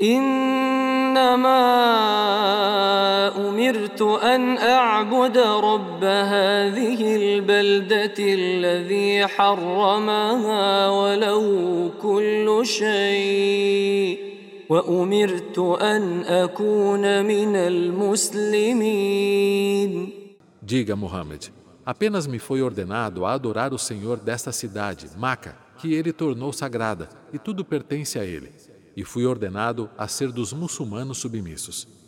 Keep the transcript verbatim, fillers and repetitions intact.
إنما أمرت أن أعبد رب هذه البلدة الذي حرمها وله كل شيء وأمرت أن أكون من المسلمين. Diga, Muhammad, apenas me foi ordenado a adorar o Senhor desta cidade, Maca, que ele tornou sagrada, e tudo pertence a ele. E fui ordenado a ser dos muçulmanos submissos.